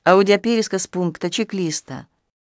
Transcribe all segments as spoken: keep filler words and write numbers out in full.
Аудиопересказ пункта чек-листа.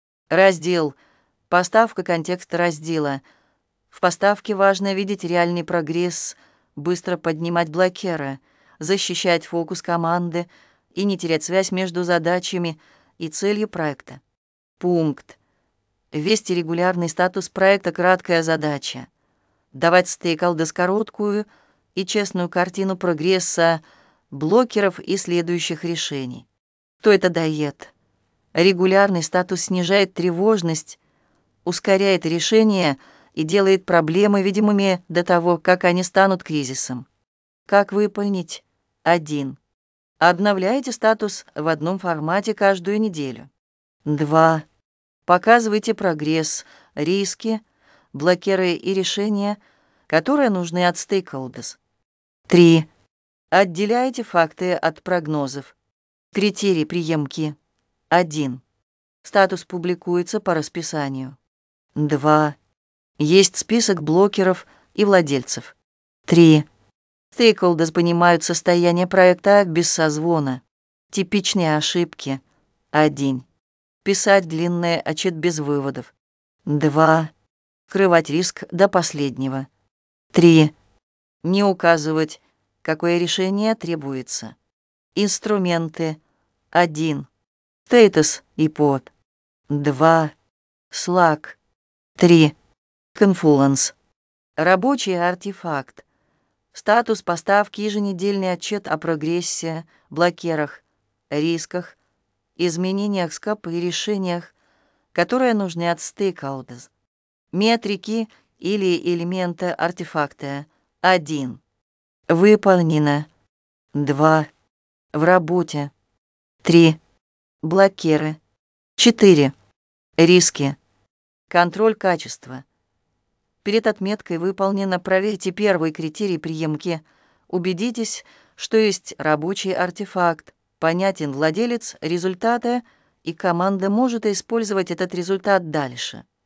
Раздел «Поставка контекста раздела». В поставке важно видеть реальный прогресс, быстро поднимать блокеры, защищать фокус команды и не терять связь между задачами и целью проекта. Пункт. Ввести регулярный статус проекта «Краткая задача». Давать стейкхолдерс короткую и честную картину прогресса, блокеров и следующих решений. Что это дает? Регулярный статус снижает тревожность, ускоряет решения и делает проблемы видимыми до того, как они станут кризисом. Как выполнить? один. Обновляйте статус в одном формате каждую неделю. два. Показывайте прогресс, риски, блокеры и решения, которые нужны от стейкхолдерс. три. Отделяйте факты от прогнозов. Критерий приемки. один. Статус публикуется по расписанию. два. Есть список блокеров и владельцев. три. Стейкхолдерс понимают состояние проекта без созвона. Типичные ошибки. один. Писать длинный отчет без выводов. два. Скрывать риск до последнего. три. Не указывать, какое решение требуется. Инструменты. один. Стейтус и под. два. Slack. три. Confluence. Рабочий артефакт. Статус поставки, еженедельный отчет о прогрессе, блокерах, рисках, изменениях скоп и решениях, которые нужны от стейкхолдерс. Метрики или элементы артефакта. один. Выполнено. два. В работе. три. Блокеры. четыре. Риски. Контроль качества. Перед отметкой «Выполнено» проверьте первый критерий приемки. Убедитесь, что есть рабочий артефакт, понятен владелец результата, и команда может использовать этот результат дальше.